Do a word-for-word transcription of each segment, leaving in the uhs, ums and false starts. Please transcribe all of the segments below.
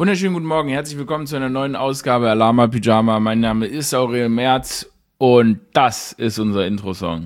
Wunderschönen guten Morgen, herzlich willkommen zu einer neuen Ausgabe Alarma Pyjama. Mein Name ist Aurel Merz und das ist unser Intro-Song.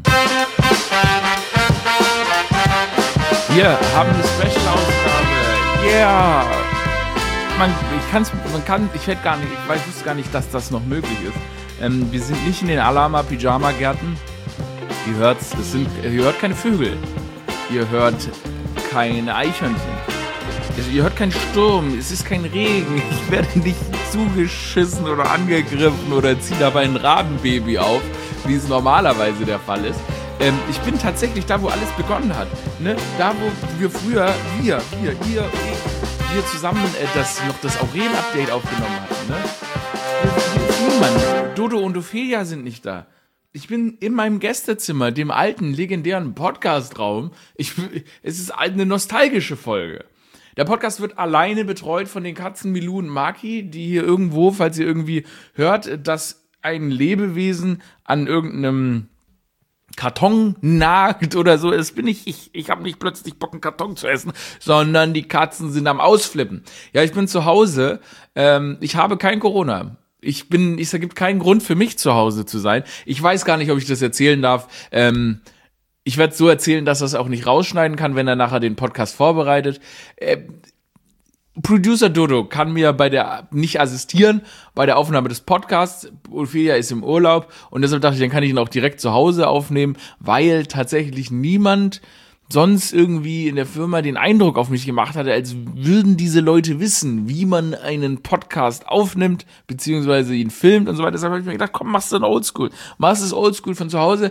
Wir haben eine Special-Ausgabe. Yeah! Man, ich kann's, man kann, ich hätte gar nicht, ich weiß, wusste gar nicht, dass das noch möglich ist. Ähm, wir sind nicht in den Alarma Pyjama Gärten. Ihr hört's, es sind, ihr hört keine Vögel. Ihr hört keine Eichhörnchen. Ihr hört keinen Sturm, es ist kein Regen, ich werde nicht zugeschissen oder angegriffen oder ziehe dabei ein Rabenbaby auf, wie es normalerweise der Fall ist. Ähm, ich bin tatsächlich da, wo alles begonnen hat. Ne? Da, wo wir früher, wir, wir, ihr, wir zusammen äh, das, noch das Aurel-Update aufgenommen hatten. Ne? Hier ist niemand. Dodo und Ophelia sind nicht da. Ich bin in meinem Gästezimmer, dem alten, legendären Podcast-Raum. Ich, es ist eine nostalgische Folge. Der Podcast wird alleine betreut von den Katzen Milou und Maki, die hier irgendwo, falls ihr irgendwie hört, dass ein Lebewesen an irgendeinem Karton nagt oder so. Das bin ich, ich, ich habe nicht plötzlich Bock, einen Karton zu essen, sondern die Katzen sind am Ausflippen. Ja, ich bin zu Hause, ähm, ich habe kein Corona. Ich bin, es gibt keinen Grund für mich zu Hause zu sein. Ich weiß gar nicht, ob ich das erzählen darf. Ähm, Ich werde es so erzählen, dass er es auch nicht rausschneiden kann, wenn er nachher den Podcast vorbereitet. Äh, Producer Dodo kann mir bei der nicht assistieren, bei der Aufnahme des Podcasts. Ophelia ist im Urlaub und deshalb dachte ich, dann kann ich ihn auch direkt zu Hause aufnehmen, weil tatsächlich niemand sonst irgendwie in der Firma den Eindruck auf mich gemacht hatte, als würden diese Leute wissen, wie man einen Podcast aufnimmt, beziehungsweise ihn filmt und so weiter. Deshalb habe ich mir gedacht, komm, machst du ein Oldschool. Machst es Oldschool von zu Hause.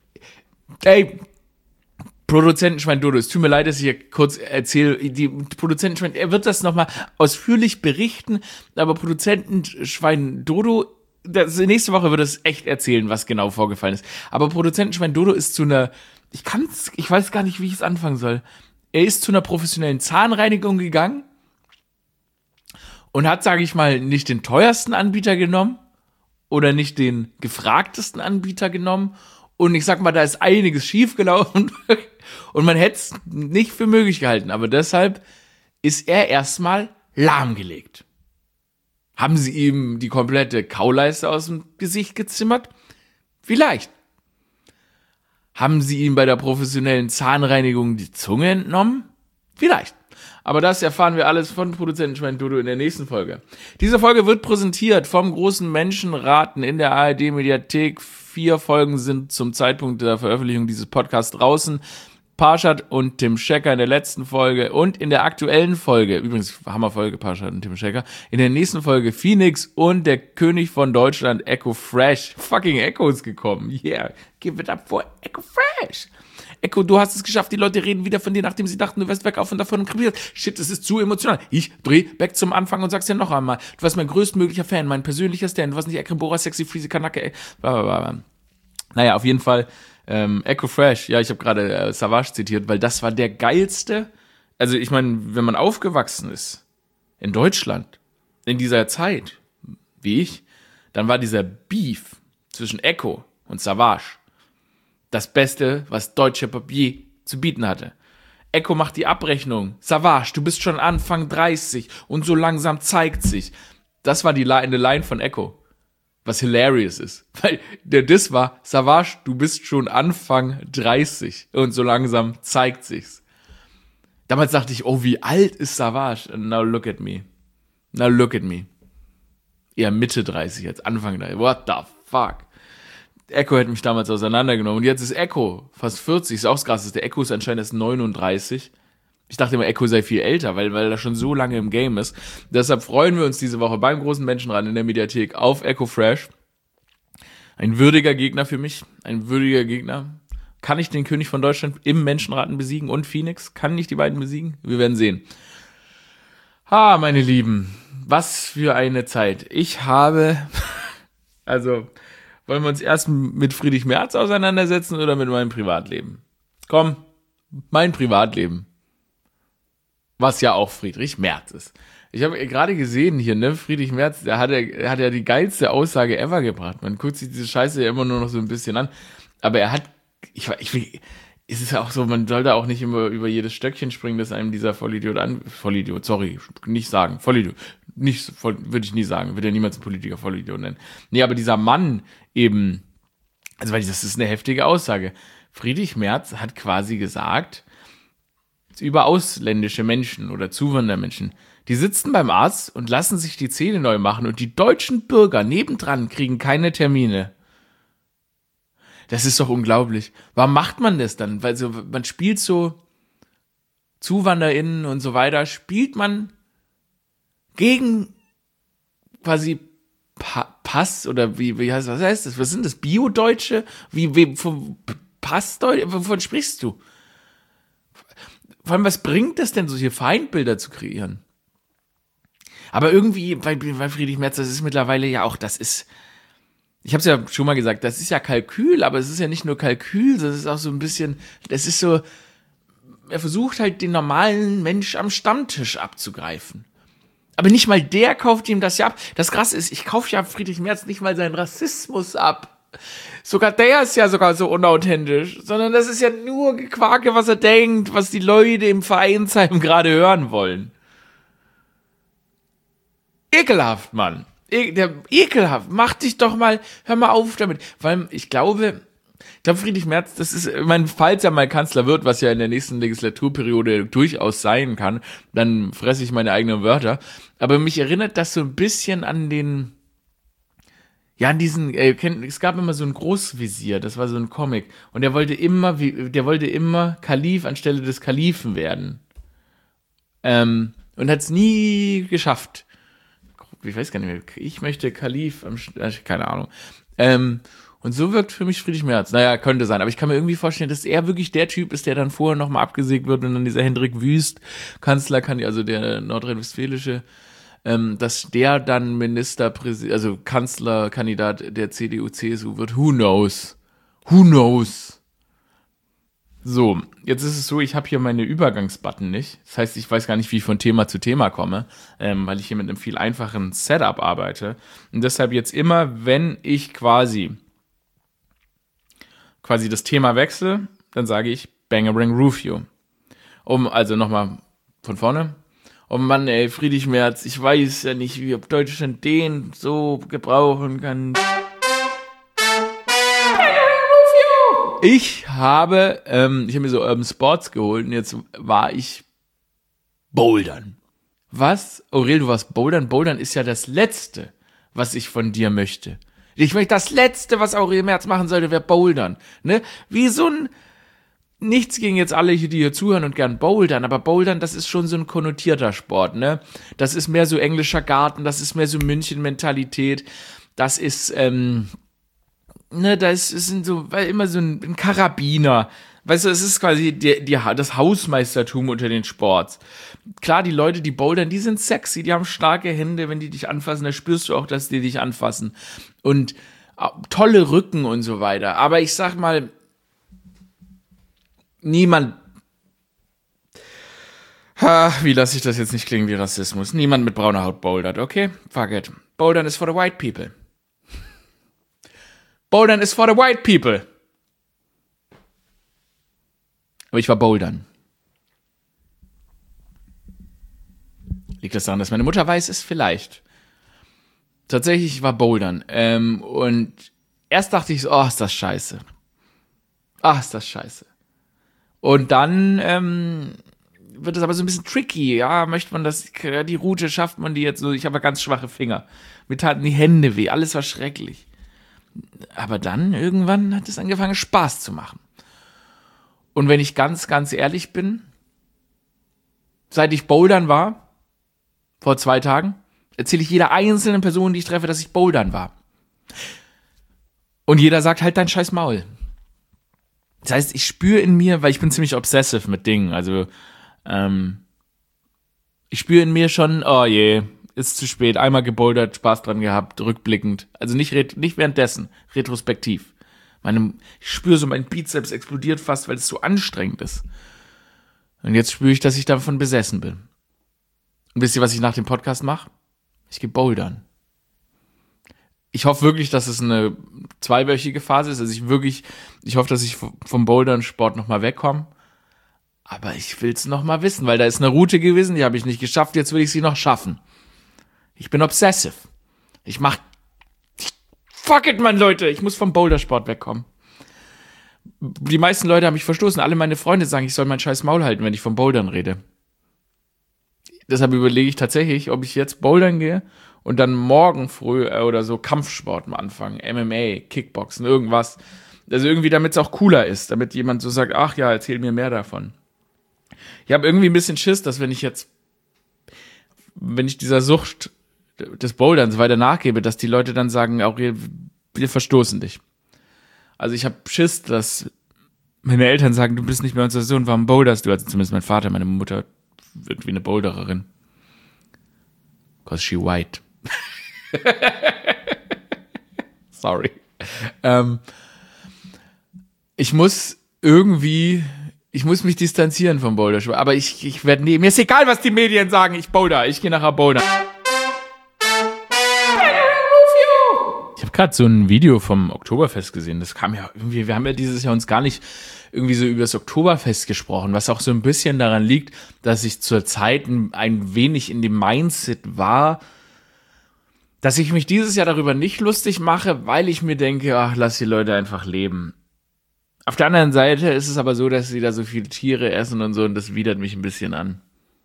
Ey, Produzentenschwein Dodo, es tut mir leid, dass ich hier kurz erzähle, die Produzentenschwein, er wird das nochmal ausführlich berichten, aber Produzentenschwein Dodo, das, nächste Woche wird es echt erzählen, was genau vorgefallen ist. Aber Produzentenschwein Dodo ist zu einer, ich kann's, ich weiß gar nicht, wie ich es anfangen soll. Er ist zu einer professionellen Zahnreinigung gegangen und hat, sage ich mal, nicht den teuersten Anbieter genommen oder nicht den gefragtesten Anbieter genommen. Und ich sag mal, da ist einiges schiefgelaufen und man hätte es nicht für möglich gehalten. Aber deshalb ist er erstmal lahmgelegt. Haben sie ihm die komplette Kauleiste aus dem Gesicht gezimmert? Vielleicht. Haben sie ihm bei der professionellen Zahnreinigung die Zunge entnommen? Vielleicht. Aber das erfahren wir alles von Produzentenschwein Dodo in der nächsten Folge. Diese Folge wird präsentiert vom großen Menschenraten in der A R D-Mediathek. Vier Folgen sind zum Zeitpunkt der Veröffentlichung dieses Podcasts draußen. Parshad und Tim Schecker in der letzten Folge und in der aktuellen Folge, übrigens Hammerfolge Parshad und Tim Schecker, in der nächsten Folge Phoenix und der König von Deutschland, Echo Fresh. Fucking Echo ist gekommen. Yeah, give it up for Echo Fresh. Echo, du hast es geschafft, die Leute reden wieder von dir, nachdem sie dachten, du wärst weg auf und davon und krepiert. Shit, das ist zu emotional. Ich dreh back zum Anfang und sag's dir noch einmal. Du warst mein größtmöglicher Fan, mein persönlicher Stan. Du warst nicht Ekrem Bora, Sexy Freezy Kanake, ey. Blablabla. Naja, auf jeden Fall, ähm, Echo Fresh. Ja, ich habe gerade äh, Savage zitiert, weil das war der geilste. Also ich meine, wenn man aufgewachsen ist in Deutschland, in dieser Zeit, wie ich, dann war dieser Beef zwischen Echo und Savage das Beste, was deutscher Pop je zu bieten hatte. Echo macht die Abrechnung. Savage, du bist schon Anfang dreißig und so langsam zeigt sich. Das war die Line, Line von Echo. Was hilarious ist. Weil der Diss war, Savage, du bist schon Anfang dreißig und so langsam zeigt sich's. Damals dachte ich, oh, wie alt ist Savage? And now look at me. Now look at me. Eher Mitte dreißig als Anfang dreißig. What the fuck? Echo hätte mich damals auseinandergenommen. Und jetzt ist Echo fast vierzig. Ist auch das Krasseste. Echo ist anscheinend erst neununddreißig. Ich dachte immer, Echo sei viel älter, weil, weil er schon so lange im Game ist. Deshalb freuen wir uns diese Woche beim großen Menschenrat in der Mediathek auf Echo Fresh. Ein würdiger Gegner für mich. Ein würdiger Gegner. Kann ich den König von Deutschland im Menschenraten besiegen und Phoenix? Kann ich die beiden besiegen? Wir werden sehen. Ha, meine Lieben. Was für eine Zeit. Ich habe, also, wollen wir uns erst mit Friedrich Merz auseinandersetzen oder mit meinem Privatleben? Komm, mein Privatleben. Was ja auch Friedrich Merz ist. Ich habe gerade gesehen hier, ne, Friedrich Merz, der hat, er hat ja die geilste Aussage ever gebracht. Man guckt sich diese Scheiße ja immer nur noch so ein bisschen an. Aber er hat, ich, ich, es ist ja auch so, man sollte auch nicht immer über jedes Stöckchen springen, das einem dieser Vollidiot an, Vollidiot, sorry, nicht sagen, Vollidiot, nicht, voll, würde ich nie sagen, würde ja niemals einen Politiker Vollidiot nennen. Nee, aber dieser Mann eben, also weil das ist eine heftige Aussage. Friedrich Merz hat quasi gesagt, über ausländische Menschen oder Zuwandermenschen, die sitzen beim Arzt und lassen sich die Zähne neu machen und die deutschen Bürger nebendran kriegen keine Termine. Das ist doch unglaublich. Warum macht man das dann? Weil so, man spielt so ZuwanderInnen und so weiter, spielt man gegen quasi pa- Pass oder wie, wie heißt das? Was heißt das? Was sind das? Bio-Deutsche? Wie, wie, von Passdeutsche? Wovon sprichst du? Vor allem, was bringt das denn, solche Feindbilder zu kreieren? Aber irgendwie, weil, weil Friedrich Merz, das ist mittlerweile ja auch, das ist, ich habe es ja schon mal gesagt, das ist ja Kalkül, aber es ist ja nicht nur Kalkül, das ist auch so ein bisschen, das ist so, er versucht halt den normalen Mensch am Stammtisch abzugreifen. Aber nicht mal der kauft ihm das ja ab. Das Krasse ist, ich kaufe ja Friedrich Merz nicht mal seinen Rassismus ab. Sogar der ist ja sogar so unauthentisch, sondern das ist ja nur Gequake, was er denkt, was die Leute im Vereinsheim gerade hören wollen. Ekelhaft, Mann. E- der, ekelhaft. Mach dich doch mal, hör mal auf damit. Weil ich glaube, ich glaube, Friedrich Merz, das ist, ich meine, falls er mal Kanzler wird, was ja in der nächsten Legislaturperiode durchaus sein kann, dann fresse ich meine eigenen Wörter. Aber mich erinnert das so ein bisschen an den, ja, an diesen, äh, es gab immer so ein Großvisier, das war so ein Comic. Und der wollte immer, der wollte immer Kalif anstelle des Kalifen werden. Ähm, und hat es nie geschafft. Ich weiß gar nicht mehr, ich möchte Kalif, am, äh, keine Ahnung. Ähm, und so wirkt für mich Friedrich Merz. Naja, könnte sein, aber ich kann mir irgendwie vorstellen, dass er wirklich der Typ ist, der dann vorher nochmal abgesägt wird und dann dieser Hendrik Wüst, Kanzler, also der nordrhein-westfälische, ähm, dass der dann Ministerpräsident, also Kanzlerkandidat der C D U C S U wird. Who knows? Who knows? So, jetzt ist es so, ich habe hier meine Übergangsbutton nicht. Das heißt, ich weiß gar nicht, wie ich von Thema zu Thema komme, ähm, weil ich hier mit einem viel einfachen Setup arbeite. Und deshalb jetzt immer, wenn ich quasi quasi das Thema wechsle, dann sage ich Bangarang Rufio. Um, also nochmal von vorne. Oh Mann, ey, Friedrich Merz, ich weiß ja nicht, wie ob Deutschland den so gebrauchen kann. Ich habe, ähm, ich habe mir so Urban Sports geholt und jetzt war ich bouldern. Was? Aurel, du warst bouldern? Bouldern ist ja das Letzte, was ich von dir möchte. Ich möchte, das Letzte, was Aurel Merz machen sollte, wäre bouldern. Ne? Wie so ein, nichts gegen jetzt alle, die hier zuhören und gern bouldern, aber bouldern, das ist schon so ein konnotierter Sport, ne? Das ist mehr so englischer Garten, das ist mehr so München-Mentalität, das ist, ähm, ne, das sind so, weil immer so ein, ein Karabiner. Weißt du, es ist quasi die, die, das Hausmeistertum unter den Sports. Klar, die Leute, die bouldern, die sind sexy, die haben starke Hände, wenn die dich anfassen, da spürst du auch, dass die dich anfassen. Und äh, tolle Rücken und so weiter. Aber ich sag mal, niemand, ha, wie lasse ich das jetzt nicht klingen wie Rassismus? Niemand mit brauner Haut bouldert, okay? Fuck it. Bouldern is for the white people. Bouldern is for the white people. Aber ich war bouldern. Liegt das daran, dass meine Mutter weiß ist? Vielleicht. Tatsächlich, ich war bouldern. Ähm, und erst dachte ich so, oh, ist das scheiße. Ach, ist das scheiße. Und dann ähm, wird es aber so ein bisschen tricky. Ja, möchte man das, die Route, schafft man die jetzt so? Ich habe ganz schwache Finger. Mir taten die Hände weh, alles war schrecklich. Aber dann, irgendwann hat es angefangen, Spaß zu machen. Und wenn ich ganz, ganz ehrlich bin, seit ich bouldern war, vor zwei Tagen, erzähle ich jeder einzelnen Person, die ich treffe, dass ich bouldern war. Und jeder sagt halt dein scheiß Maul. Das heißt, ich spüre in mir, weil ich bin ziemlich obsessive mit Dingen, also ähm, ich spüre in mir schon, oh je, ist zu spät, einmal gebouldert, Spaß dran gehabt, rückblickend, also nicht, ret- nicht währenddessen, retrospektiv. Meine, ich spüre so, mein Bizeps explodiert fast, weil es so anstrengend ist. Und jetzt spüre ich, dass ich davon besessen bin. Und wisst ihr, was ich nach dem Podcast mache? Ich gehe bouldern. Ich hoffe wirklich, dass es eine zweiwöchige Phase ist. Also ich wirklich, ich hoffe, dass ich vom Bouldern-Sport nochmal wegkomme. Aber ich will es nochmal wissen, weil da ist eine Route gewesen, die habe ich nicht geschafft, jetzt will ich sie noch schaffen. Ich bin obsessive. Ich mach, fuck it, Mann, Leute, ich muss vom Bouldersport wegkommen. Die meisten Leute haben mich verstoßen. Alle meine Freunde sagen, ich soll mein scheiß Maul halten, wenn ich vom Bouldern rede. Deshalb überlege ich tatsächlich, ob ich jetzt bouldern gehe und dann morgen früh oder so Kampfsport mal anfangen. M M A, Kickboxen, irgendwas. Also irgendwie, damit es auch cooler ist. Damit jemand so sagt, ach ja, erzähl mir mehr davon. Ich habe irgendwie ein bisschen Schiss, dass wenn ich jetzt, wenn ich dieser Sucht des Boulderns weiter nachgebe, dass die Leute dann sagen, auch wir, wir verstoßen dich. Also ich habe Schiss, dass meine Eltern sagen, du bist nicht mehr unser Sohn, warum boulderst du? Also zumindest mein Vater, meine Mutter, irgendwie eine Bouldererin. Cause she white. Sorry. Ähm, ich muss irgendwie, ich muss mich distanzieren vom Bouldersport. Aber ich, ich werde nie, mir ist egal, was die Medien sagen, ich boulder, ich gehe nachher bouldern. Ich habe gerade so ein Video vom Oktoberfest gesehen. Das kam ja irgendwie, wir haben ja dieses Jahr uns gar nicht irgendwie so über das Oktoberfest gesprochen, was auch so ein bisschen daran liegt, dass ich zur Zeit ein wenig in dem Mindset war, dass ich mich dieses Jahr darüber nicht lustig mache, weil ich mir denke, ach, lass die Leute einfach leben. Auf der anderen Seite ist es aber so, dass sie da so viele Tiere essen und so, und das widert mich ein bisschen an.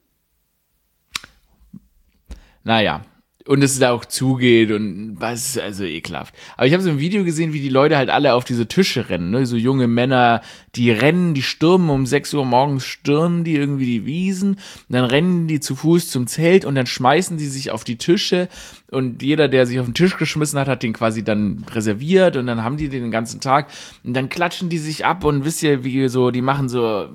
Naja. Und es da auch zugeht und was, also ekelhaft. Aber ich habe so ein Video gesehen, wie die Leute halt alle auf diese Tische rennen, ne? So junge Männer, die rennen, die stürmen um sechs Uhr morgens, stürmen die irgendwie die Wiesen, und dann rennen die zu Fuß zum Zelt und dann schmeißen die sich auf die Tische, und jeder, der sich auf den Tisch geschmissen hat, hat den quasi dann reserviert, und dann haben die den den ganzen Tag, und dann klatschen die sich ab, und wisst ihr, wie so, die machen so,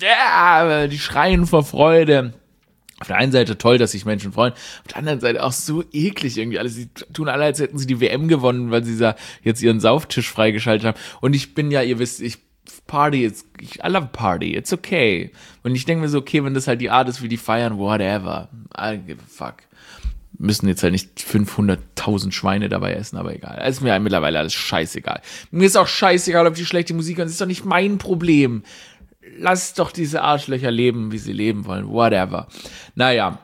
ja, die schreien vor Freude. Auf der einen Seite toll, dass sich Menschen freuen, auf der anderen Seite auch so eklig irgendwie alles. Sie tun alle, als hätten sie die W M gewonnen, weil sie da jetzt ihren Sauftisch freigeschaltet haben. Und ich bin ja, ihr wisst, ich Party, it's, ich, I love Party, it's okay. Und ich denke mir so, okay, wenn das halt die Art ist, wie die feiern, whatever. I give a fuck. Müssen jetzt halt nicht fünfhunderttausend Schweine dabei essen, aber egal. Es ist mir mittlerweile alles scheißegal. Mir ist auch scheißegal, ob die schlechte Musik hören. Das ist doch nicht mein Problem. Lass doch diese Arschlöcher leben, wie sie leben wollen. Whatever. Naja.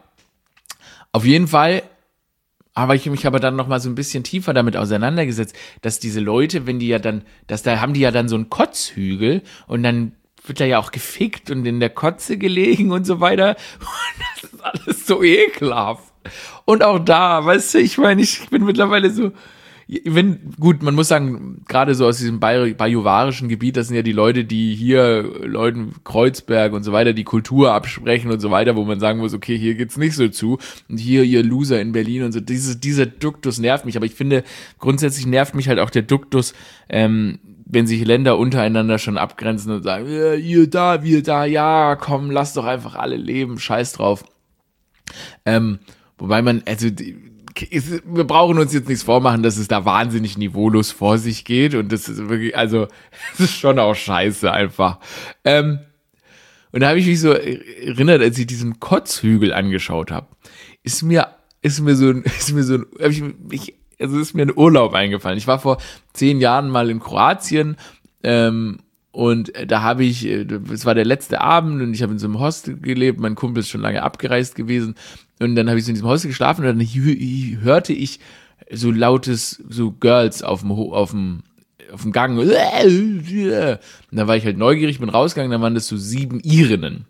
Auf jeden Fall habe ich mich aber dann noch mal so ein bisschen tiefer damit auseinandergesetzt, dass diese Leute, wenn die ja dann, dass da haben die ja dann so einen Kotzhügel, und dann wird da ja auch gefickt und in der Kotze gelegen und so weiter. Und das ist alles so ekelhaft. Und auch da, weißt du, ich meine, ich bin mittlerweile so, wenn, gut, man muss sagen, gerade so aus diesem bajuwarischen Gebiet, das sind ja die Leute, die hier, Leuten Kreuzberg und so weiter, die Kultur absprechen und so weiter, wo man sagen muss, okay, hier geht's nicht so zu, und hier, ihr Loser in Berlin und so, dieses, dieser Duktus nervt mich, aber ich finde, grundsätzlich nervt mich halt auch der Duktus, ähm, wenn sich Länder untereinander schon abgrenzen und sagen, ja, ihr da, wir da, ja, komm, lass doch einfach alle leben, scheiß drauf. Ähm, wobei man, also, wir brauchen uns jetzt nichts vormachen, dass es da wahnsinnig niveaulos vor sich geht, und das ist wirklich, also, das ist schon auch scheiße einfach. Ähm, und da habe ich mich so erinnert, als ich diesen Kotzhügel angeschaut habe, ist mir, ist mir so ein, ist mir so ein, hab ich mich, also ist mir ein Urlaub eingefallen. Ich war vor zehn Jahren mal in Kroatien, ähm, und da habe ich, es war der letzte Abend, und ich habe in so einem Hostel gelebt, mein Kumpel ist schon lange abgereist gewesen, und dann habe ich so in diesem Hostel geschlafen, und dann hörte ich so lautes, so Girls auf dem, auf dem, auf dem Gang. Und dann war ich halt neugierig, bin rausgegangen, dann waren das so sieben Irinnen.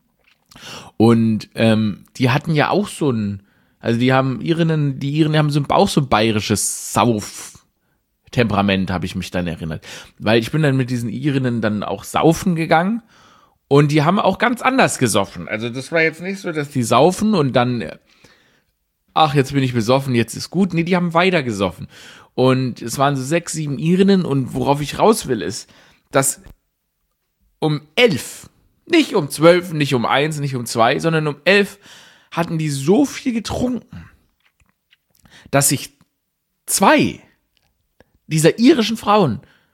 Und ähm, die hatten ja auch so ein, also die haben Irinnen, die Irinnen haben so ein, auch so ein bayerisches Sauf-Temperament, habe ich mich dann erinnert. Weil ich bin dann mit diesen Irinnen dann auch saufen gegangen. Und die haben auch ganz anders gesoffen. Also das war jetzt nicht so, dass die saufen und dann, ach, jetzt bin ich besoffen, jetzt ist gut. Nee, die haben weiter gesoffen. Und es waren so sechs, sieben Irinnen. Und worauf ich raus will, ist, dass um elf, nicht um zwölf, nicht um eins, nicht um zwei, sondern um elf hatten die so viel getrunken, dass sich zwei dieser irischen Frauen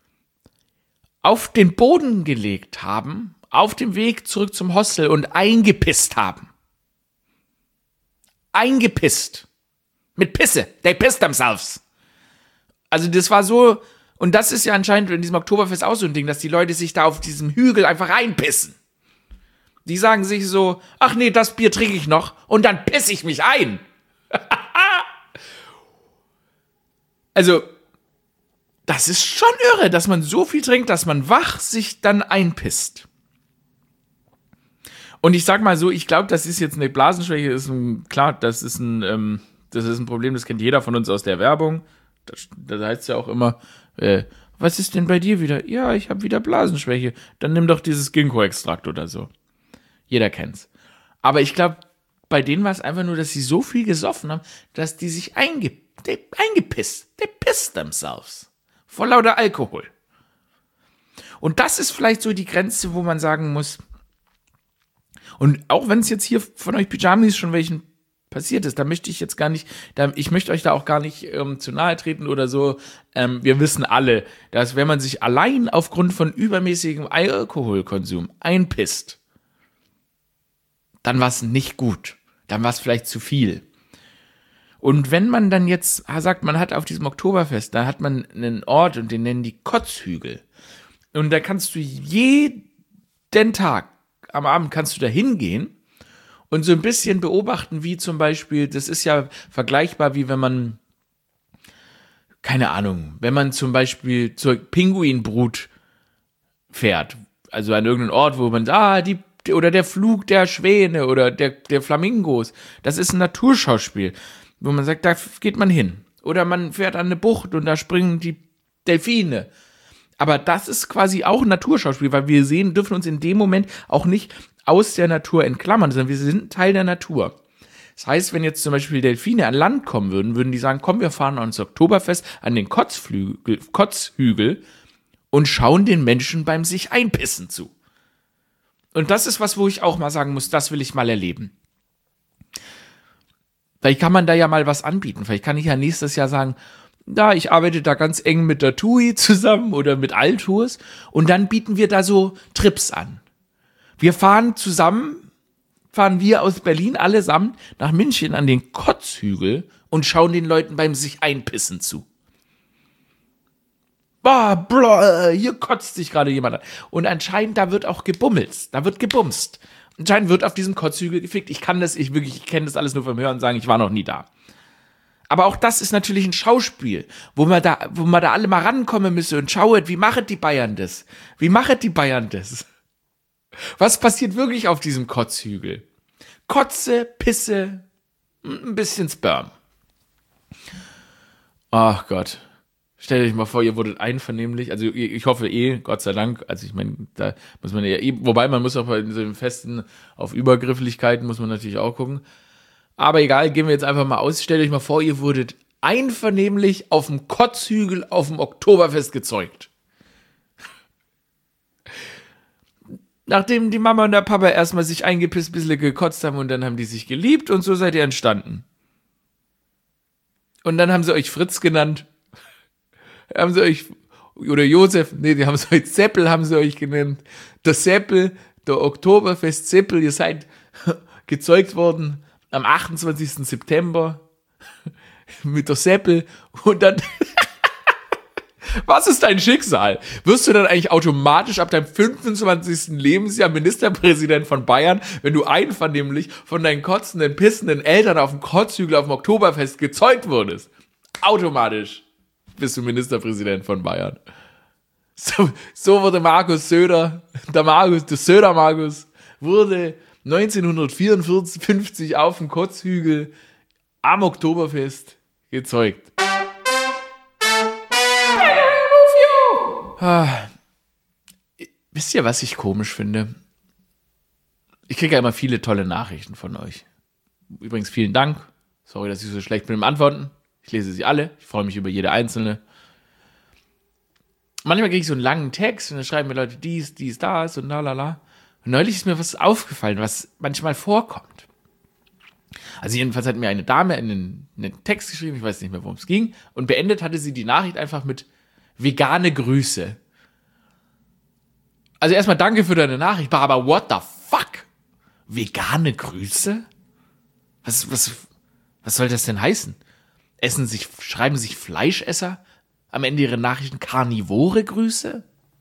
auf den Boden gelegt haben, auf dem Weg zurück zum Hostel, und eingepisst haben. Eingepisst. Mit Pisse. They pissed themselves. Also das war so, und das ist ja anscheinend in diesem Oktoberfest auch so ein Ding, dass die Leute sich da auf diesem Hügel einfach reinpissen. Die sagen sich so, ach nee, das Bier trinke ich noch, und dann pisse ich mich ein. Also, das ist schon irre, dass man so viel trinkt, dass man wach sich dann einpisst. Und ich sag mal so, ich glaube, das ist jetzt eine Blasenschwäche, ist ein, klar, das ist ein, ähm, das ist ein Problem, das kennt jeder von uns aus der Werbung. Das, das heißt ja auch immer, äh, was ist denn bei dir wieder? Ja, ich habe wieder Blasenschwäche. Dann nimm doch dieses Ginkgo-Extrakt oder so. Jeder kennt's. Aber ich glaube, bei denen war es einfach nur, dass sie so viel gesoffen haben, dass die sich einge die, eingepisst, they pissed themselves. Vor lauter Alkohol. Und das ist vielleicht so die Grenze, wo man sagen muss, und auch wenn es jetzt hier von euch Pyjamis schon welchen passiert ist, da möchte ich jetzt gar nicht, da, ich möchte euch da auch gar nicht ähm, zu nahe treten oder so. Ähm, wir wissen alle, dass wenn man sich allein aufgrund von übermäßigem Alkoholkonsum einpisst, dann war es nicht gut. Dann war es vielleicht zu viel. Und wenn man dann jetzt sagt, man hat auf diesem Oktoberfest, da hat man einen Ort und den nennen die Kotzhügel. Und da kannst du jeden Tag am Abend kannst du da hingehen und so ein bisschen beobachten, wie zum Beispiel, das ist ja vergleichbar, wie wenn man, keine Ahnung, wenn man zum Beispiel zur Pinguinbrut fährt, also an irgendeinen Ort, wo man, ah, die, oder der Flug der Schwäne oder der, der Flamingos, das ist ein Naturschauspiel, wo man sagt, da geht man hin. Oder man fährt an eine Bucht und da springen die Delfine. Aber das ist quasi auch ein Naturschauspiel, weil wir sehen, dürfen uns in dem Moment auch nicht aus der Natur entklammern, sondern wir sind Teil der Natur. Das heißt, wenn jetzt zum Beispiel Delfine an Land kommen würden, würden die sagen, komm, wir fahren ans Oktoberfest an den Kotzflügel, Kotzhügel und schauen den Menschen beim sich einpissen zu. Und das ist was, wo ich auch mal sagen muss, das will ich mal erleben. Vielleicht kann man da ja mal was anbieten. Vielleicht kann ich ja nächstes Jahr sagen, ja, ich arbeite da ganz eng mit der T U I zusammen oder mit Altours und dann bieten wir da so Trips an. Wir fahren zusammen, fahren wir aus Berlin allesamt nach München an den Kotzhügel und schauen den Leuten beim sich einpissen zu. Boah, blah, hier kotzt sich gerade jemand an. Und anscheinend, da wird auch gebummelt, da wird gebumst. Anscheinend wird auf diesem Kotzhügel gefickt. Ich kann das, ich wirklich, ich kenne das alles nur vom Hören und sagen, ich war noch nie da. Aber auch das ist natürlich ein Schauspiel, wo man da, wo man da alle mal rankommen müsse und schaut, wie machen die Bayern das? Wie machen die Bayern das? Was passiert wirklich auf diesem Kotzhügel? Kotze, Pisse, ein bisschen Sperm. Ach Gott. Stellt euch mal vor, ihr wurdet einvernehmlich, also ich hoffe eh, Gott sei Dank, also ich meine, da muss man ja eh, wobei man muss auch bei so einem Festen auf Übergrifflichkeiten muss man natürlich auch gucken. Aber egal, gehen wir jetzt einfach mal aus. Stellt euch mal vor, ihr wurdet einvernehmlich auf dem Kotzhügel auf dem Oktoberfest gezeugt. Nachdem die Mama und der Papa erstmal sich eingepisst, ein bisschen gekotzt haben und dann haben die sich geliebt und so seid ihr entstanden. Und dann haben sie euch Fritz genannt. Haben sie euch, oder Josef, nee, die haben sie euch Seppel, haben sie euch genannt. Der Seppel, der Oktoberfest Seppel, ihr seid gezeugt worden am achtundzwanzigsten September mit der Seppel und dann was ist dein Schicksal? Wirst du dann eigentlich automatisch ab deinem fünfundzwanzigsten Lebensjahr Ministerpräsident von Bayern, wenn du einvernehmlich von deinen kotzenden, pissenden Eltern auf dem Kotzhügel auf dem Oktoberfest gezeugt wurdest? Automatisch bist du Ministerpräsident von Bayern. So, so wurde Markus Söder, der Markus, der Söder Markus, wurde neunzehnhundertvierundfünfzig auf dem Kotzhügel am Oktoberfest gezeugt. Ah, wisst ihr, was ich komisch finde? Ich kriege ja immer viele tolle Nachrichten von euch. Übrigens vielen Dank. Sorry, dass ich so schlecht bin im Antworten. Ich lese sie alle. Ich freue mich über jede einzelne. Manchmal kriege ich so einen langen Text und dann schreiben mir Leute dies, dies, das und lalala. Und neulich ist mir was aufgefallen, was manchmal vorkommt. Also jedenfalls hat mir eine Dame einen, einen Text geschrieben, ich weiß nicht mehr, worum es ging, und beendet hatte sie die Nachricht einfach mit vegane Grüße. Also erstmal danke für deine Nachricht, aber what the fuck? Vegane Grüße? Was, was, was soll das denn heißen? Essen sich, schreiben sich Fleischesser am Ende ihrer Nachrichten karnivore Grüße?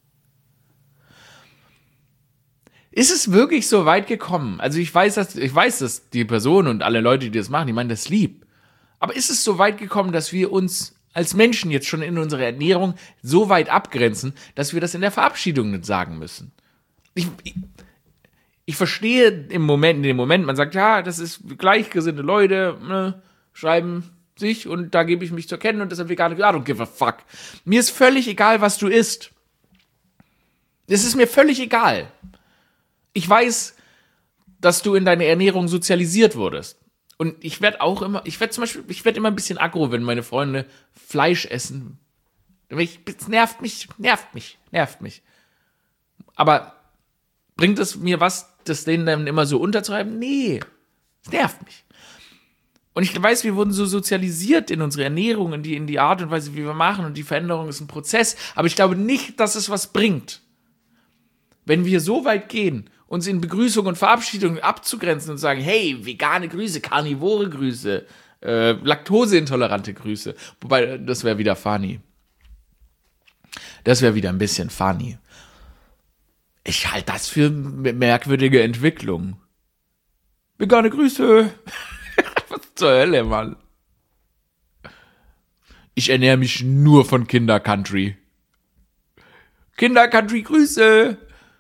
Ist es wirklich so weit gekommen? Also ich weiß, dass, ich weiß, dass die Person und alle Leute, die das machen, die meinen das lieb. Aber ist es so weit gekommen, dass wir uns als Menschen jetzt schon in unserer Ernährung so weit abgrenzen, dass wir das in der Verabschiedung nicht sagen müssen. Ich, ich, ich verstehe im Moment, in dem Moment, man sagt, ja, das ist gleichgesinnte Leute, ne, schreiben sich und da gebe ich mich zu erkennen und deshalb vegane, I don't give a fuck. Mir ist völlig egal, was du isst. Es ist mir völlig egal. Ich weiß, dass du in deine Ernährung sozialisiert wurdest. Und ich werde auch immer, ich werde zum Beispiel, ich werde immer ein bisschen aggro, wenn meine Freunde Fleisch essen. Es nervt mich, nervt mich, nervt mich. Aber bringt es mir was, das denen dann immer so untertreiben? Nee, es nervt mich. Und ich weiß, wir wurden so sozialisiert in unsere Ernährung, in die, in die Art und Weise, wie wir machen. Und die Veränderung ist ein Prozess. Aber ich glaube nicht, dass es was bringt. Wenn wir so weit gehen, uns in Begrüßung und Verabschiedung abzugrenzen und sagen, hey, vegane Grüße, karnivore Grüße, äh, laktoseintolerante Grüße. Wobei, das wäre wieder funny. Das wäre wieder ein bisschen funny. Ich halte das für merkwürdige Entwicklung. Vegane Grüße. Was zur Hölle, Mann. Ich ernähre mich nur von Kinder-Country. Kinder-Country Grüße.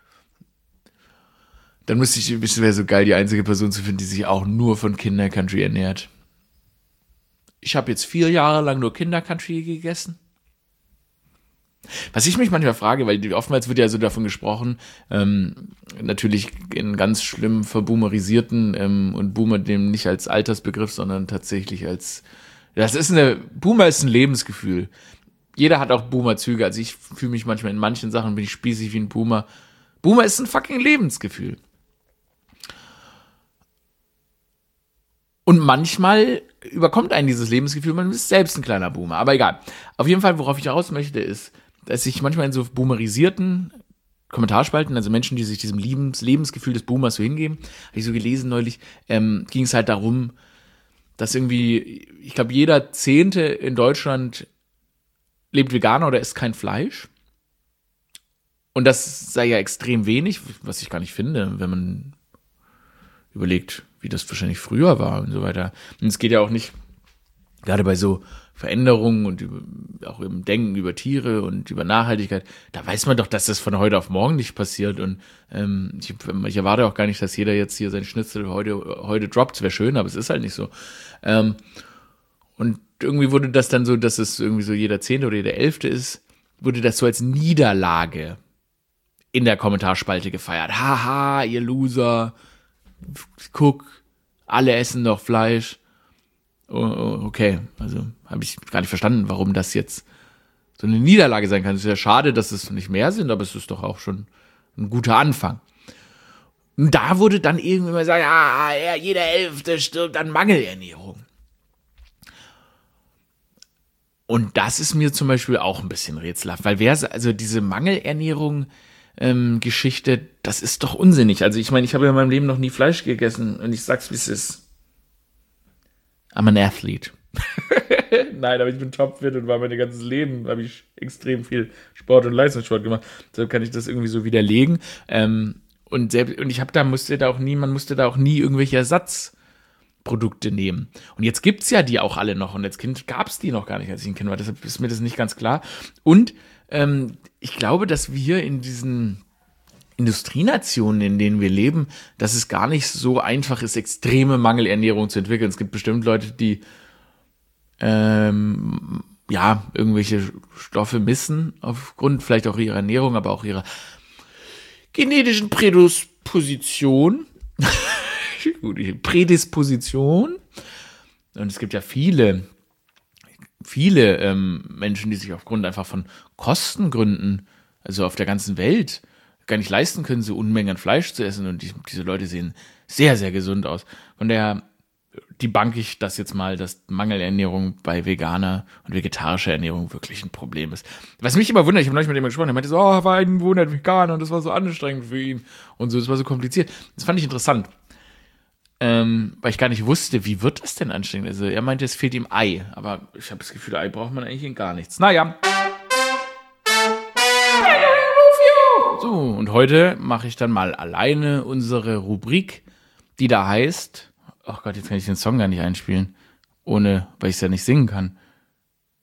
Dann müsste ich, es wäre so geil, die einzige Person zu finden, die sich auch nur von Kinder-Country ernährt. Ich habe jetzt vier Jahre lang nur Kinder-Country gegessen. Was ich mich manchmal frage, weil oftmals wird ja so davon gesprochen, ähm, natürlich in ganz schlimm verboomerisierten ähm, und Boomer dem nicht als Altersbegriff, sondern tatsächlich als, das ist eine, Boomer ist ein Lebensgefühl. Jeder hat auch Boomer-Züge, also ich fühle mich manchmal in manchen Sachen, bin ich spießig wie ein Boomer. Boomer ist ein fucking Lebensgefühl. Und manchmal überkommt einen dieses Lebensgefühl, man ist selbst ein kleiner Boomer. Aber egal. Auf jeden Fall, worauf ich raus möchte, ist, dass ich manchmal in so boomerisierten Kommentarspalten, also Menschen, die sich diesem Lebens- Lebensgefühl des Boomers so hingeben, habe ich so gelesen neulich, ähm, ging es halt darum, dass irgendwie, ich glaube, jeder Zehnte in Deutschland lebt vegan oder isst kein Fleisch. Und das sei ja extrem wenig, was ich gar nicht finde, wenn man überlegt, wie das wahrscheinlich früher war und so weiter. Und es geht ja auch nicht, gerade bei so Veränderungen und über, auch im Denken über Tiere und über Nachhaltigkeit, da weiß man doch, dass das von heute auf morgen nicht passiert. Und ähm, ich, ich erwarte auch gar nicht, dass jeder jetzt hier sein Schnitzel heute, heute droppt. Es wäre schön, aber es ist halt nicht so. Ähm, und irgendwie wurde das dann so, dass es irgendwie so jeder Zehnte oder jeder Elfte ist, wurde das so als Niederlage in der Kommentarspalte gefeiert. Haha, ihr Loser. Guck, alle essen doch Fleisch. Oh, okay, also habe ich gar nicht verstanden, warum das jetzt so eine Niederlage sein kann. Es ist ja schade, dass es nicht mehr sind, aber es ist doch auch schon ein guter Anfang. Und da wurde dann irgendwie mal gesagt, ja, ja, jeder Elfte stirbt an Mangelernährung. Und das ist mir zum Beispiel auch ein bisschen rätselhaft, weil wer, also diese Mangelernährung ähm, Geschichte, das ist doch unsinnig. Also ich meine, ich habe ja in meinem Leben noch nie Fleisch gegessen und ich sag's, wie es ist. I'm an athlete. Nein, aber ich bin topfit und war mein ganzes Leben, habe ich extrem viel Sport und Leistungssport gemacht. Deshalb kann ich das irgendwie so widerlegen. Ähm, und, selbst, und ich habe da, musste da auch nie, man musste da auch nie irgendwelche Ersatzprodukte nehmen. Und jetzt gibt's ja die auch alle noch. Und als Kind gab's die noch gar nicht, als ich ein Kind war. Deshalb ist mir das nicht ganz klar. Und ähm, ich glaube, dass wir in diesen Industrienationen, in denen wir leben, dass es gar nicht so einfach ist, extreme Mangelernährung zu entwickeln. Es gibt bestimmt Leute, die ähm, ja irgendwelche Stoffe missen, aufgrund vielleicht auch ihrer Ernährung, aber auch ihrer genetischen Prädisposition. Prädisposition. Und es gibt ja viele, viele ähm, Menschen, die sich aufgrund einfach von Kostengründen, also auf der ganzen Welt, gar nicht leisten können, so Unmengen Fleisch zu essen. Und die, diese Leute sehen sehr, sehr gesund aus. Von daher debunke ich das jetzt mal, dass Mangelernährung bei veganer und vegetarischer Ernährung wirklich ein Problem ist. Was mich immer wundert, ich habe neulich mit jemandem gesprochen, der meinte so, oh, er war ein Monat Veganer und das war so anstrengend für ihn und so, das war so kompliziert. Das fand ich interessant, ähm, weil ich gar nicht wusste, wie wird das denn anstrengend? Also er meinte, es fehlt ihm Ei, aber ich habe das Gefühl, Ei braucht man eigentlich in gar nichts. Naja. So, und heute mache ich dann mal alleine unsere Rubrik, die da heißt, ach Gott, jetzt kann ich den Song gar nicht einspielen, ohne, weil ich es ja nicht singen kann.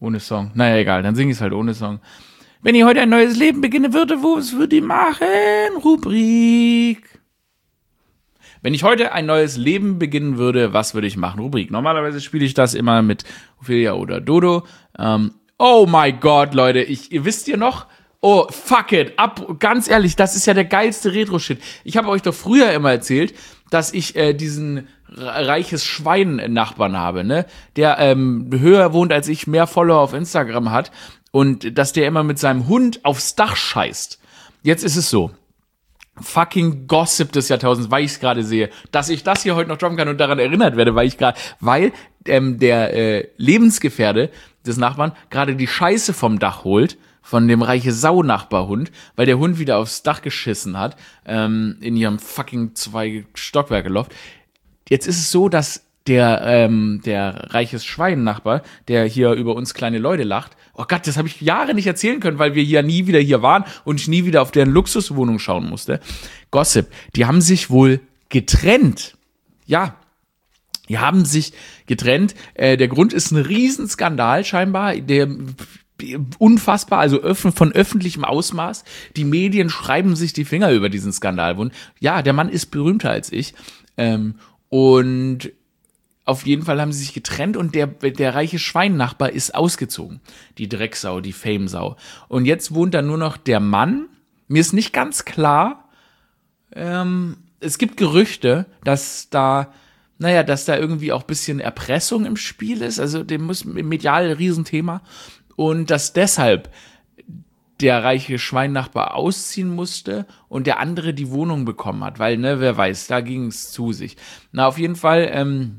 Ohne Song. Naja, egal, dann singe ich es halt ohne Song. Wenn ich heute ein neues Leben beginnen würde, was würde ich machen? Rubrik. Wenn ich heute ein neues Leben beginnen würde, was würde ich machen? Rubrik. Normalerweise spiele ich das immer mit Ophelia oder Dodo. Ähm, oh mein Gott, Leute, ich, ihr wisst ja noch, oh, fuck it, ab, ganz ehrlich, das ist ja der geilste Retro-Shit. Ich habe euch doch früher immer erzählt, dass ich äh, diesen reiches Schwein-Nachbarn habe, ne, der ähm, höher wohnt als ich, mehr Follower auf Instagram hat und dass der immer mit seinem Hund aufs Dach scheißt. Jetzt ist es so, fucking Gossip des Jahrtausends, weil ich es gerade sehe, dass ich das hier heute noch droppen kann und daran erinnert werde, weil ich gerade, weil ähm, der äh, Lebensgefährde des Nachbarn gerade die Scheiße vom Dach holt, von dem reiche Sau-Nachbarhund, weil der Hund wieder aufs Dach geschissen hat, ähm, in ihrem fucking zwei Stockwerke Loft. Jetzt ist es so, dass der, ähm, der reiches Schwein-Nachbar, der hier über uns kleine Leute lacht, oh Gott, das habe ich Jahre nicht erzählen können, weil wir hier nie wieder hier waren und ich nie wieder auf deren Luxuswohnung schauen musste. Gossip, die haben sich wohl getrennt. Ja, die haben sich getrennt. Äh, der Grund ist ein Riesenskandal scheinbar, der unfassbar, also öff- von öffentlichem Ausmaß. Die Medien schreiben sich die Finger über diesen Skandal. Ja, der Mann ist berühmter als ich. Ähm, und auf jeden Fall haben sie sich getrennt und der, der reiche Schwein-Nachbar ist ausgezogen. Die Drecksau, die Famesau. Und jetzt wohnt da nur noch der Mann. Mir ist nicht ganz klar, ähm, es gibt Gerüchte, dass da, naja, dass da irgendwie auch ein bisschen Erpressung im Spiel ist. Also dem muss medial ein Riesenthema. Und dass deshalb der reiche Schwein-Nachbar ausziehen musste und der andere die Wohnung bekommen hat. Weil, ne, wer weiß, da ging es zu sich. Na, auf jeden Fall, ähm,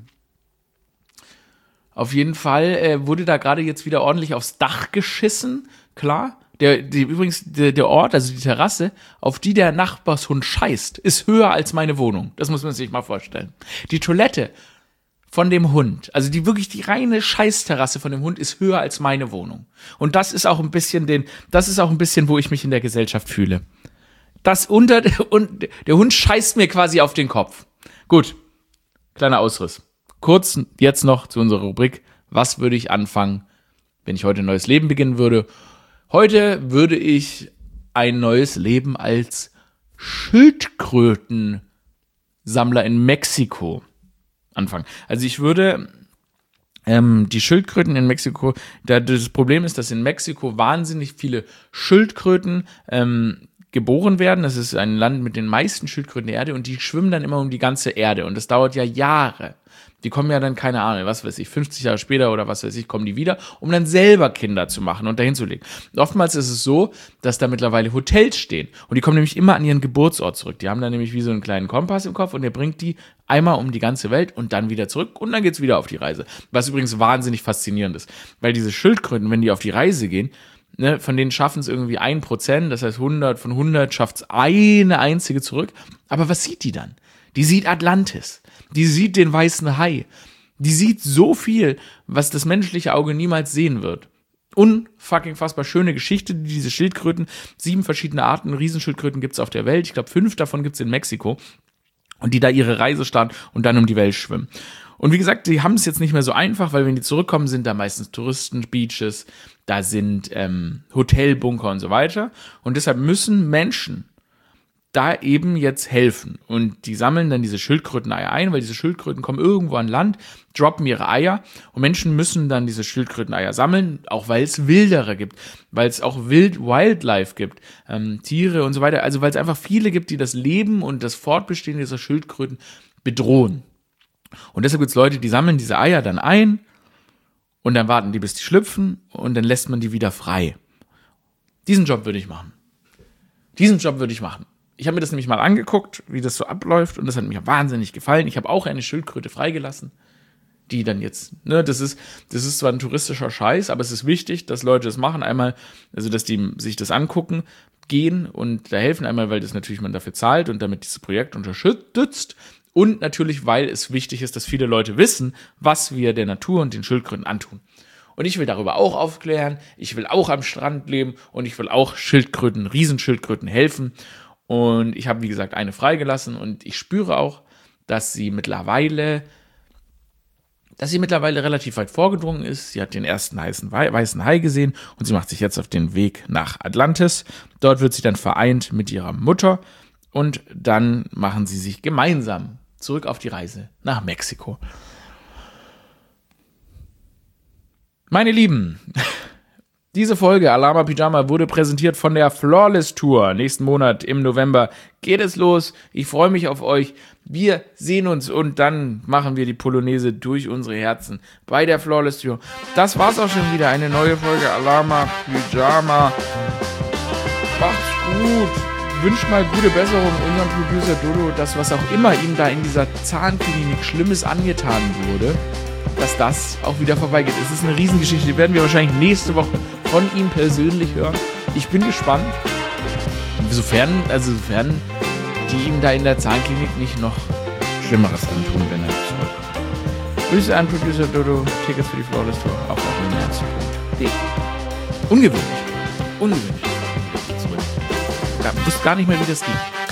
auf jeden Fall äh, wurde da gerade jetzt wieder ordentlich aufs Dach geschissen, klar. Der, die, übrigens, der, der Ort, also die Terrasse, auf die der Nachbarshund scheißt, ist höher als meine Wohnung. Das muss man sich mal vorstellen. Die Toilette von dem Hund, also die wirklich die reine Scheißterrasse von dem Hund ist höher als meine Wohnung. Und das ist auch ein bisschen den, das ist auch ein bisschen, wo ich mich in der Gesellschaft fühle. Das unter, und der Hund scheißt mir quasi auf den Kopf. Gut, kleiner Ausriss. Kurz jetzt noch zu unserer Rubrik, was würde ich anfangen, wenn ich heute ein neues Leben beginnen würde? Heute würde ich ein neues Leben als Schildkrötensammler in Mexiko anfangen. Also ich würde ähm, die Schildkröten in Mexiko, da, das Problem ist, dass in Mexiko wahnsinnig viele Schildkröten ähm, geboren werden. Das ist ein Land mit den meisten Schildkröten der Erde und die schwimmen dann immer um die ganze Erde und das dauert ja Jahre. Die kommen ja dann, keine Ahnung, was weiß ich, fünfzig Jahre später oder was weiß ich, kommen die wieder, um dann selber Kinder zu machen und dahin zu legen. Und oftmals ist es so, dass da mittlerweile Hotels stehen und die kommen nämlich immer an ihren Geburtsort zurück. Die haben dann nämlich wie so einen kleinen Kompass im Kopf und der bringt die einmal um die ganze Welt und dann wieder zurück und dann geht's wieder auf die Reise. Was übrigens wahnsinnig faszinierend ist, weil diese Schildkröten, wenn die auf die Reise gehen, ne, von denen schaffen es irgendwie ein Prozent, das heißt hundert von hundert schafft's eine einzige zurück. Aber was sieht die dann? Die sieht Atlantis. Die sieht den weißen Hai. Die sieht so viel, was das menschliche Auge niemals sehen wird. Unfucking fassbar schöne Geschichte, die diese Schildkröten, sieben verschiedene Arten Riesenschildkröten gibt's auf der Welt. Ich glaube, fünf davon gibt's in Mexiko. Und die da ihre Reise starten und dann um die Welt schwimmen. Und wie gesagt, die haben es jetzt nicht mehr so einfach, weil wenn die zurückkommen, sind da meistens Touristen-Beaches, da sind ähm, Hotelbunker und so weiter. Und deshalb müssen Menschen da eben jetzt helfen. Und die sammeln dann diese Schildkröteneier ein, weil diese Schildkröten kommen irgendwo an Land, droppen ihre Eier und Menschen müssen dann diese Schildkröteneier sammeln, auch weil es Wilderer gibt, weil es auch Wild Wildlife gibt, ähm, Tiere und so weiter. Also weil es einfach viele gibt, die das Leben und das Fortbestehen dieser Schildkröten bedrohen. Und deshalb gibt es Leute, die sammeln diese Eier dann ein und dann warten die, bis die schlüpfen und dann lässt man die wieder frei. Diesen Job würde ich machen. Diesen Job würde ich machen. Ich habe mir das nämlich mal angeguckt, wie das so abläuft und das hat mir wahnsinnig gefallen. Ich habe auch eine Schildkröte freigelassen, die dann jetzt, ne, das ist, das ist zwar ein touristischer Scheiß, aber es ist wichtig, dass Leute das machen. Einmal, also dass die sich das angucken, gehen und da helfen. Einmal, weil das natürlich man dafür zahlt und damit dieses Projekt unterstützt. Und natürlich, weil es wichtig ist, dass viele Leute wissen, was wir der Natur und den Schildkröten antun. Und ich will darüber auch aufklären, ich will auch am Strand leben und ich will auch Schildkröten, Riesenschildkröten helfen. Und ich habe, wie gesagt, eine freigelassen und ich spüre auch, dass sie mittlerweile dass sie mittlerweile relativ weit vorgedrungen ist. Sie hat den ersten heißen, weißen Hai gesehen und sie macht sich jetzt auf den Weg nach Atlantis. Dort wird sie dann vereint mit ihrer Mutter und dann machen sie sich gemeinsam zurück auf die Reise nach Mexiko. Meine Lieben, diese Folge Alama Pyjama wurde präsentiert von der Flawless Tour. Nächsten Monat im November geht es los. Ich freue mich auf euch. Wir sehen uns und dann machen wir die Polonaise durch unsere Herzen bei der Flawless Tour. Das war's auch schon wieder. Eine neue Folge Alama Pyjama. Macht's gut. Wünscht mal gute Besserung unserem Producer Dodo, dass was auch immer ihm da in dieser Zahnklinik Schlimmes angetan wurde, dass das auch wieder vorbeigeht. Es ist eine Riesengeschichte, die werden wir wahrscheinlich nächste Woche von ihm persönlich hören. Ich bin gespannt, sofern, also sofern die ihm da in der Zahnklinik nicht noch Schlimmeres antun, wenn er zurückkommt. Grüße an Producer Dodo, Tickets für die Flawless Tour auf März punkt de. Ungewöhnlich. Ungewöhnlich. Zurück. Ich wusste gar nicht mehr, wie das ging.